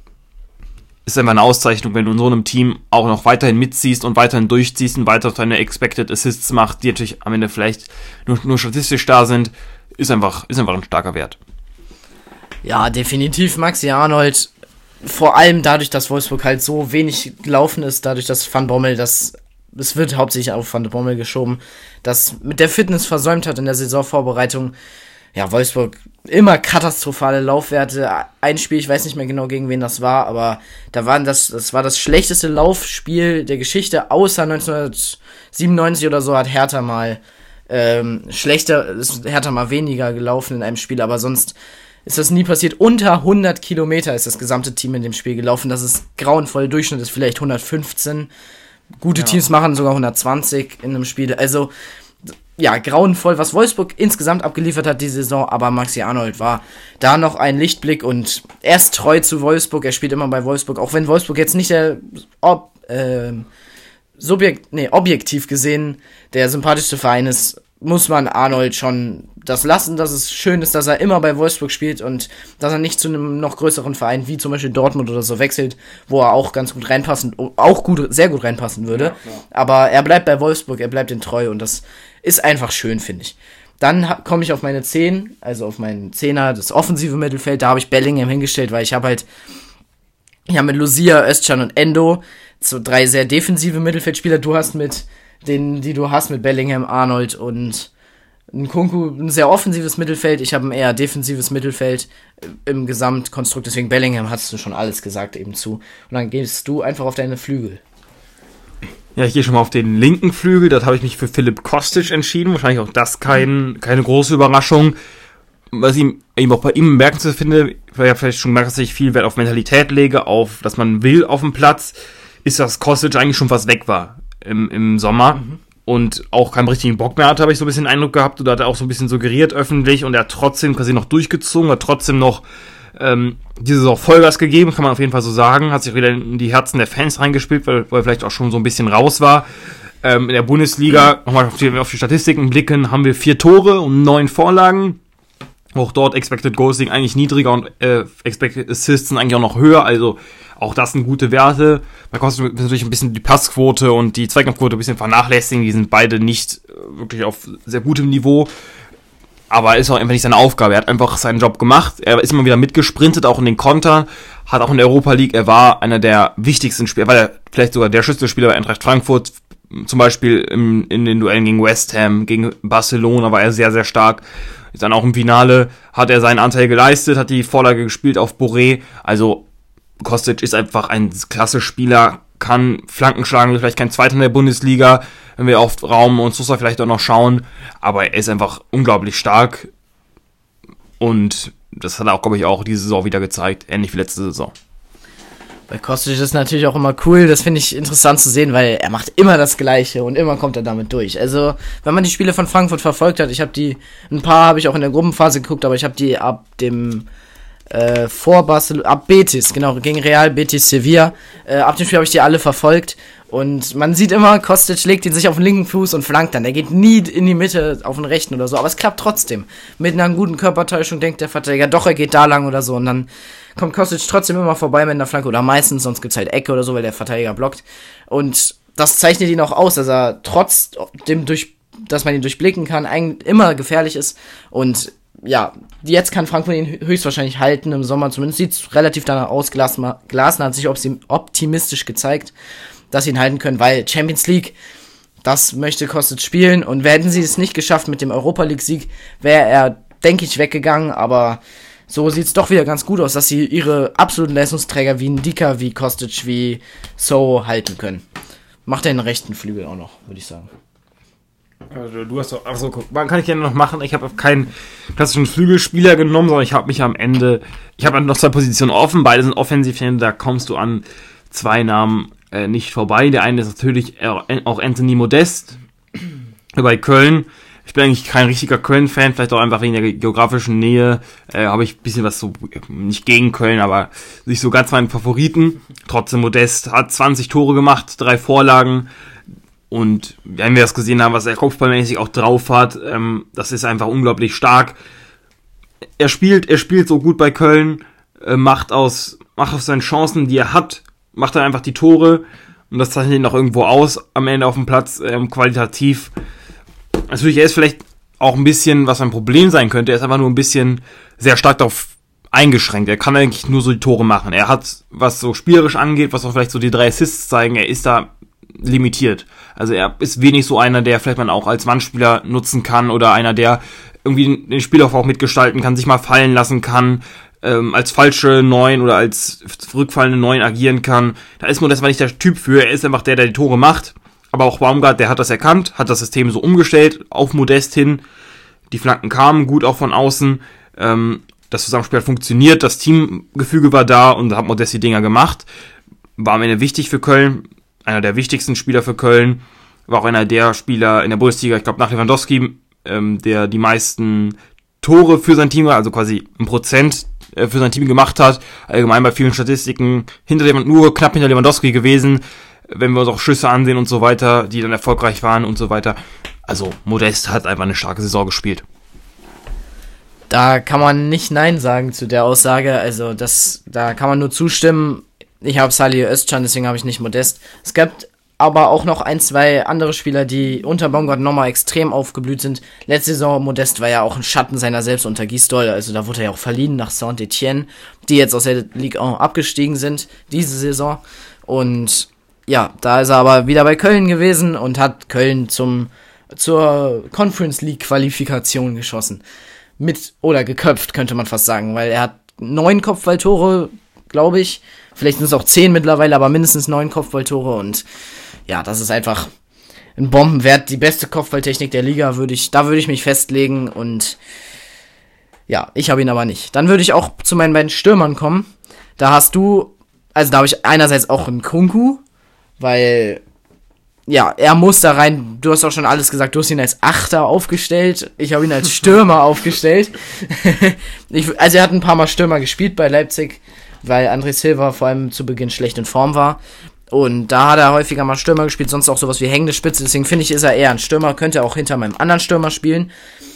es ist einfach eine Auszeichnung, wenn du in so einem Team auch noch weiterhin mitziehst und weiterhin durchziehst und weiter deine Expected Assists macht, die natürlich am Ende vielleicht nur, nur statistisch da sind, ist einfach, ist einfach ein starker Wert. Ja, definitiv Maxi Arnold, vor allem dadurch, dass Wolfsburg halt so wenig gelaufen ist, dadurch, dass Van Bommel das, es wird hauptsächlich auf Van Bommel geschoben, das mit der Fitness versäumt hat in der Saisonvorbereitung. Ja, Wolfsburg immer katastrophale Laufwerte. Ein Spiel, ich weiß nicht mehr genau, gegen wen das war, aber da waren das, das war das schlechteste Laufspiel der Geschichte, außer neunzehnhundertsiebenundneunzig oder so hat Hertha mal ähm, schlechter, ist Hertha mal weniger gelaufen in einem Spiel, aber sonst ist das nie passiert. Unter hundert Kilometer ist das gesamte Team in dem Spiel gelaufen. Das ist grauenvoll. Durchschnitt ist vielleicht hundertfünfzehn. Gute ja. Teams machen sogar hundertzwanzig in einem Spiel. Also ja, grauenvoll, was Wolfsburg insgesamt abgeliefert hat die Saison, aber Maxi Arnold war da noch ein Lichtblick und er ist treu zu Wolfsburg, er spielt immer bei Wolfsburg, auch wenn Wolfsburg jetzt nicht der ob, äh, subjekt, nee, objektiv gesehen der sympathischste Verein ist, muss man Arnold schon das lassen, dass es schön ist, dass er immer bei Wolfsburg spielt und dass er nicht zu einem noch größeren Verein wie zum Beispiel Dortmund oder so wechselt, wo er auch ganz gut reinpassen, auch gut, sehr gut reinpassen würde. Ja, aber er bleibt bei Wolfsburg, er bleibt ihm treu und das ist einfach schön, finde ich. Dann ha- komme ich auf meine zehn, also auf meinen Zehner, das offensive Mittelfeld, da habe ich Bellingham hingestellt, weil ich habe halt ja mit Lucia, Özcan und Endo so drei sehr defensive Mittelfeldspieler. Du hast mit den, die du hast, mit Bellingham, Arnold und Nkunku ein sehr offensives Mittelfeld. Ich habe ein eher defensives Mittelfeld im Gesamtkonstrukt, deswegen Bellingham hast du schon alles gesagt eben zu. Und dann gehst du einfach auf deine Flügel. Ja, ich gehe schon mal auf den linken Flügel. Dort habe ich mich für Filip Kostic entschieden. Wahrscheinlich auch das kein, keine große Überraschung. Was ich eben auch bei ihm bemerkenswert finde, weil ich vielleicht schon gemerkt, dass ich viel Wert auf Mentalität lege, auf, dass man will auf dem Platz, ist, dass Kostic eigentlich schon fast weg war im, im Sommer. Mhm. Und auch keinen richtigen Bock mehr hatte, habe ich so ein bisschen den Eindruck gehabt. Oder hat er auch so ein bisschen suggeriert öffentlich. Und er hat trotzdem quasi noch durchgezogen, hat trotzdem noch ähm, diese Saison Vollgas gegeben, kann man auf jeden Fall so sagen. Hat sich wieder in die Herzen der Fans reingespielt, weil, weil er vielleicht auch schon so ein bisschen raus war. Ähm, in der Bundesliga, nochmal auf die, auf die Statistiken blicken, haben wir vier Tore und neun Vorlagen. Auch dort Expected Goals liegen eigentlich niedriger und äh, Expected Assists sind eigentlich auch noch höher. Also auch das sind gute Werte. Man konnte natürlich ein bisschen die Passquote und die Zweikampfquote ein bisschen vernachlässigen. Die sind beide nicht äh, wirklich auf sehr gutem Niveau. Aber ist auch einfach nicht seine Aufgabe. Er hat einfach seinen Job gemacht. Er ist immer wieder mitgesprintet, auch in den Kontern. Hat auch in der Europa League, er war einer der wichtigsten Spieler, weil er vielleicht sogar der Schlüsselspieler bei Eintracht Frankfurt. Zum Beispiel im, in den Duellen gegen West Ham, gegen Barcelona war er sehr, sehr stark. Dann auch im Finale hat er seinen Anteil geleistet, hat die Vorlage gespielt auf Boré. Also Kostic ist einfach ein klasse Spieler, kann Flanken schlagen, vielleicht kein Zweiter in der Bundesliga, wenn wir auf Raum und Sosa vielleicht auch noch schauen. Aber er ist einfach unglaublich stark und das hat er auch, glaube ich, auch diese Saison wieder gezeigt, ähnlich wie letzte Saison. Bei Kostic ist es natürlich auch immer cool, das finde ich interessant zu sehen, weil er macht immer das Gleiche und immer kommt er damit durch. Also, wenn man die Spiele von Frankfurt verfolgt hat, ich habe die, ein paar habe ich auch in der Gruppenphase geguckt, aber ich habe die ab dem äh, vor Barcelona, ab Betis, genau, gegen Real Betis Sevilla. Äh, ab dem Spiel habe ich die alle verfolgt. Und man sieht immer, Kostic legt ihn sich auf den linken Fuß und flankt dann. Er geht nie in die Mitte auf den rechten oder so, aber es klappt trotzdem. Mit einer guten Körpertäuschung denkt der Verteidiger, doch, er geht da lang oder so. Und dann kommt Kostic trotzdem immer vorbei mit einer Flanke oder meistens, sonst gibt's halt Ecke oder so, weil der Verteidiger blockt. Und das zeichnet ihn auch aus, dass er trotz dem, durch, dass man ihn durchblicken kann, eigentlich immer gefährlich ist. Und ja, jetzt kann Frankfurt ihn höchstwahrscheinlich halten, im Sommer zumindest. Sieht's relativ danach aus. Glasner, Glasner hat sich optimistisch gezeigt, dass sie ihn halten können, weil Champions League, das möchte Kostic spielen, und hätten sie es nicht geschafft mit dem Europa League Sieg, wäre er, denke ich, weggegangen, aber so sieht's doch wieder ganz gut aus, dass sie ihre absoluten Leistungsträger wie Ndika, wie Kostic, wie So halten können. Macht er den rechten Flügel auch noch, würde ich sagen. Also, du hast doch, achso, guck, man kann ich gerne noch machen. Ich habe keinen klassischen Flügelspieler genommen, sondern ich habe mich am Ende, ich habe noch zwei Positionen offen, beide sind offensiv, da kommst du an zwei Namen äh, nicht vorbei. Der eine ist natürlich auch Anthony Modest bei Köln. Ich bin eigentlich kein richtiger Köln-Fan, vielleicht auch einfach wegen der geografischen Nähe, äh, habe ich ein bisschen was so, nicht gegen Köln, aber nicht so ganz meinen Favoriten. Trotzdem Modest, hat zwanzig Tore gemacht, drei Vorlagen, und wenn wir das gesehen haben, was er kopfballmäßig auch drauf hat, ähm, das ist einfach unglaublich stark. Er spielt, er spielt so gut bei Köln, äh, macht aus, macht aus seinen Chancen, die er hat, macht er einfach die Tore, und das zeichnet ihn auch irgendwo aus am Ende auf dem Platz, ähm, qualitativ. Natürlich, er ist vielleicht auch ein bisschen, was ein Problem sein könnte, er ist einfach nur ein bisschen sehr stark darauf eingeschränkt. Er kann eigentlich nur so die Tore machen. Er hat, was so spielerisch angeht, was auch vielleicht so die drei Assists zeigen, er ist da limitiert. Also er ist wenig so einer, der vielleicht man auch als Wandspieler nutzen kann, oder einer, der irgendwie den Spielaufbau auch mitgestalten kann, sich mal fallen lassen kann, ähm, als falsche Neun oder als rückfallende Neun agieren kann. Da ist Modest aber nicht der Typ für. Er ist einfach der, der die Tore macht. Aber auch Baumgart, der hat das erkannt, hat das System so umgestellt, auf Modest hin. Die Flanken kamen gut auch von außen. Ähm, das Zusammenspiel hat funktioniert, das Teamgefüge war da, und da hat Modest die Dinger gemacht. War am Ende wichtig für Köln. Einer der wichtigsten Spieler für Köln, war auch einer der Spieler in der Bundesliga, ich glaube nach Lewandowski, ähm, der die meisten Tore für sein Team, also quasi ein Prozent äh, für sein Team gemacht hat. Allgemein bei vielen Statistiken hinter dem, nur knapp hinter Lewandowski gewesen, wenn wir uns auch Schüsse ansehen und so weiter, die dann erfolgreich waren und so weiter. Also Modest hat einfach eine starke Saison gespielt. Da kann man nicht Nein sagen zu der Aussage, also das, da kann man nur zustimmen. Ich habe Salih Özcan, deswegen habe ich nicht Modest. Es gibt aber auch noch ein, zwei andere Spieler, die unter Baumgart nochmal extrem aufgeblüht sind. Letzte Saison, Modest war ja auch ein Schatten seiner selbst unter Gisdol, also da wurde er ja auch verliehen nach Saint-Etienne, die jetzt aus der Ligue eins abgestiegen sind, diese Saison. Und ja, da ist er aber wieder bei Köln gewesen und hat Köln zum zur Conference League Qualifikation geschossen. Mit, oder geköpft, könnte man fast sagen, weil er hat neun Kopfballtore, glaube ich. Vielleicht sind es auch zehn mittlerweile, aber mindestens neun Kopfballtore, und ja, das ist einfach ein Bombenwert. Die beste Kopfballtechnik der Liga, würde ich, da würde ich mich festlegen, und ja, ich habe ihn aber nicht. Dann würde ich auch zu meinen beiden Stürmern kommen. Da hast du, also da habe ich einerseits auch einen Kunku, weil ja, er muss da rein. Du hast auch schon alles gesagt. Du hast ihn als Achter aufgestellt. Ich habe ihn als Stürmer aufgestellt. ich, also er hat ein paar Mal Stürmer gespielt bei Leipzig, weil André Silva vor allem zu Beginn schlecht in Form war. Und da hat er häufiger mal Stürmer gespielt, sonst auch sowas wie hängende Spitze. Deswegen finde ich, ist er eher ein Stürmer. Könnte er auch hinter meinem anderen Stürmer spielen.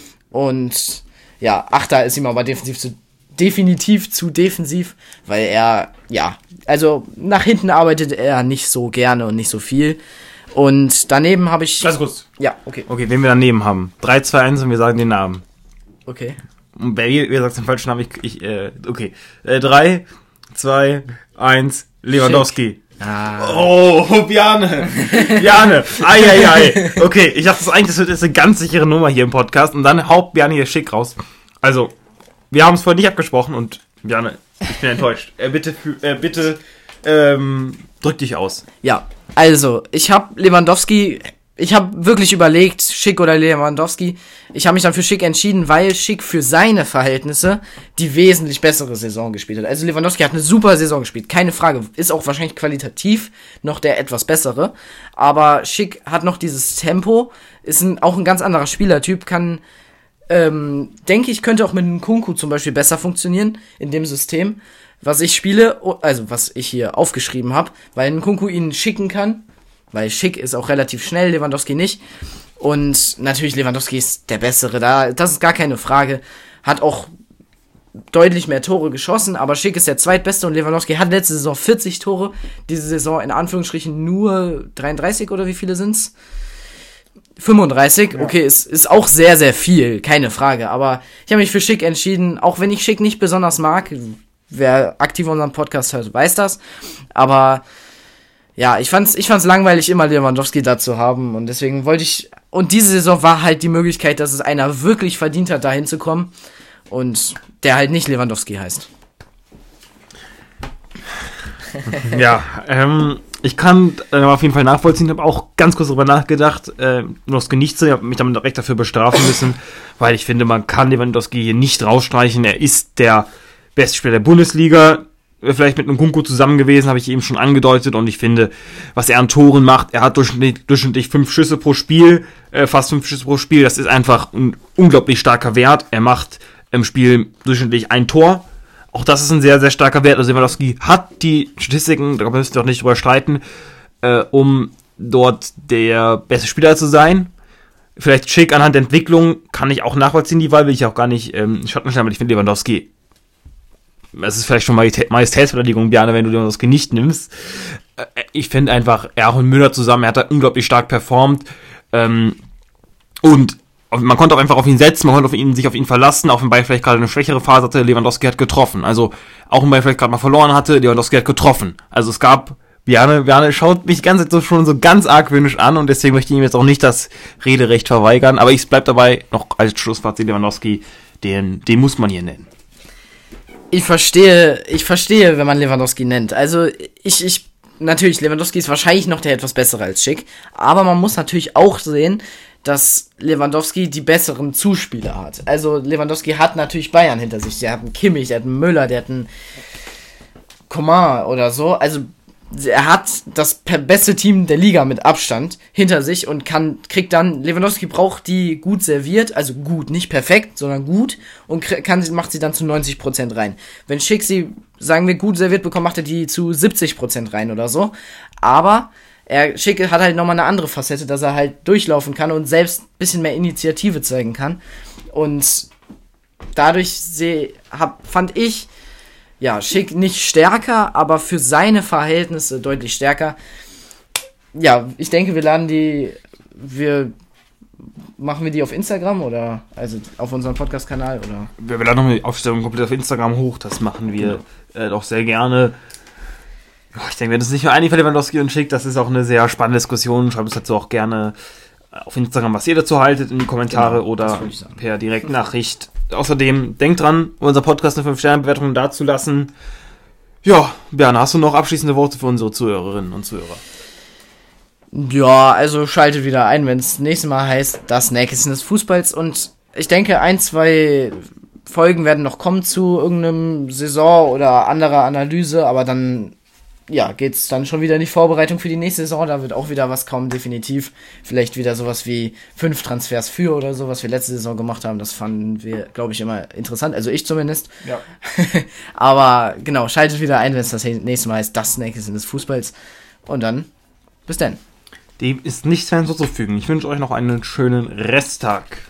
Und ja, Achter ist ihm aber defensiv zu, definitiv zu defensiv, weil er, ja, also nach hinten arbeitet er nicht so gerne und nicht so viel. Und daneben habe ich... Ganz kurz. Ja, okay. Okay, wen wir daneben haben. drei, zwei, eins und wir sagen den Namen. Okay. Und wer, wer sagt den falschen Namen? Ich, ich äh, okay. Äh, drei, zwei, eins, Lewandowski. Ah. Oh, Bjarne. Bjarne. Eieiei. Okay, ich dachte das eigentlich, das wird jetzt eine ganz sichere Nummer hier im Podcast, und dann haut Bjarne hier schick raus. Also, wir haben es vorhin nicht abgesprochen, und Bjarne, ich bin enttäuscht. Äh, bitte, äh, bitte, ähm, drück dich aus. Ja, also, ich habe Lewandowski, ich habe wirklich überlegt, Schick oder Lewandowski. Ich habe mich dann für Schick entschieden, weil Schick für seine Verhältnisse die wesentlich bessere Saison gespielt hat. Also Lewandowski hat eine super Saison gespielt, keine Frage. Ist auch wahrscheinlich qualitativ noch der etwas bessere. Aber Schick hat noch dieses Tempo, ist ein, auch ein ganz anderer Spielertyp, kann ähm, denke ich, könnte auch mit Nkunku zum Beispiel besser funktionieren in dem System, was ich spiele, also was ich hier aufgeschrieben habe, weil Nkunku ihn schicken kann, weil Schick ist auch relativ schnell, Lewandowski nicht. Und natürlich Lewandowski ist der Bessere, da, das ist gar keine Frage. Hat auch deutlich mehr Tore geschossen, aber Schick ist der Zweitbeste und Lewandowski hat letzte Saison vierzig Tore, diese Saison in Anführungsstrichen nur dreiunddreißig oder wie viele sind's? fünfunddreißig, ja. Okay, ist, ist auch sehr, sehr viel, keine Frage, aber ich habe mich für Schick entschieden, auch wenn ich Schick nicht besonders mag, wer aktiv unseren Podcast hört, weiß das, aber ja, ich fand's, ich fand's langweilig, immer Lewandowski da zu haben und deswegen wollte ich, und diese Saison war halt die Möglichkeit, dass es einer wirklich verdient hat, da hinzukommen und der halt nicht Lewandowski heißt. Ja, ähm, ich kann äh, auf jeden Fall nachvollziehen, habe auch ganz kurz darüber nachgedacht, äh, Lewandowski nicht zu, ich habe mich damit direkt dafür bestrafen müssen, weil ich finde, man kann Lewandowski hier nicht rausstreichen, er ist der beste Spieler der Bundesliga, vielleicht mit Nkunku zusammen gewesen, habe ich eben schon angedeutet und ich finde, was er an Toren macht, er hat durchschnittlich, durchschnittlich fünf Schüsse pro Spiel, äh, fast fünf Schüsse pro Spiel, das ist einfach ein unglaublich starker Wert, er macht im Spiel durchschnittlich ein Tor. Auch das ist ein sehr, sehr starker Wert. Also Lewandowski hat die Statistiken, da müsst ihr auch nicht drüber streiten, äh, um dort der beste Spieler zu sein. Vielleicht Schick anhand der Entwicklung kann ich auch nachvollziehen, die Wahl will ich auch gar nicht ähm, Schattenstein, weil ich finde Lewandowski, es ist vielleicht schon Majestätsbeleidigung, Bjarne, wenn du Lewandowski nicht nimmst. Äh, ich finde einfach, er und Müller zusammen, er hat da unglaublich stark performt. Ähm, und man konnte auch einfach auf ihn setzen, man konnte auf ihn, sich auf ihn verlassen, auch wenn Bayern vielleicht gerade eine schwächere Phase hatte, Lewandowski hat getroffen. Also, auch wenn Bayern vielleicht gerade mal verloren hatte, Lewandowski hat getroffen. Also es gab, Bjarne, Bjarne schaut mich die ganze Zeit so schon so ganz argwöhnisch an und deswegen möchte ich ihm jetzt auch nicht das Rederecht verweigern, aber ich bleib dabei, noch als Schlussfazit Lewandowski, den, den muss man hier nennen. Ich verstehe, ich verstehe, wenn man Lewandowski nennt. Also, ich, ich, natürlich, Lewandowski ist wahrscheinlich noch der etwas bessere als Schick, aber man muss natürlich auch sehen, dass Lewandowski die besseren Zuspieler hat. Also Lewandowski hat natürlich Bayern hinter sich. Der hat einen Kimmich, der hat einen Müller, der hat einen Coman oder so. Also er hat das beste Team der Liga mit Abstand hinter sich und kann kriegt dann, Lewandowski braucht die gut serviert, also gut, nicht perfekt, sondern gut und kann, macht sie dann zu neunzig Prozent rein. Wenn Schick sie, sagen wir, gut serviert bekommt, macht er die zu siebzig Prozent rein oder so. Aber er Schick hat halt nochmal eine andere Facette, dass er halt durchlaufen kann und selbst ein bisschen mehr Initiative zeigen kann. Und dadurch seh, hab, fand ich, ja, Schick nicht stärker, aber für seine Verhältnisse deutlich stärker. Ja, ich denke, wir laden die, wir, machen wir die auf Instagram oder, also auf unserem Podcast-Kanal oder? Wir, wir laden noch die Aufstellung komplett auf Instagram hoch, das machen wir genau. äh, doch sehr gerne. Ich denke, wenn es nicht nur einig für Lewandowski und Schick, das ist auch eine sehr spannende Diskussion. Schreibt uns dazu auch gerne auf Instagram, was ihr dazu haltet, in die Kommentare genau, oder per Direktnachricht. Außerdem, denkt dran, unser Podcast eine fünf Sterne Bewertung dazulassen. Ja, Bjarne, hast du noch abschließende Worte für unsere Zuhörerinnen und Zuhörer? Ja, also schaltet wieder ein, wenn es nächstes Mal heißt, das Nächsten des Fußballs. Und ich denke, ein, zwei Folgen werden noch kommen zu irgendeinem Saison oder anderer Analyse, aber dann ja, geht's dann schon wieder in die Vorbereitung für die nächste Saison, da wird auch wieder was kommen, definitiv. Vielleicht wieder sowas wie fünf Transfers für oder so, was wir letzte Saison gemacht haben, das fanden wir, glaube ich, immer interessant, also ich zumindest. Ja. Aber genau, schaltet wieder ein, wenn es das nächste Mal heißt, das Nächste des Fußballs. Und dann, bis dann. Dem ist nichts mehr hinzuzufügen. Ich wünsche euch noch einen schönen Resttag.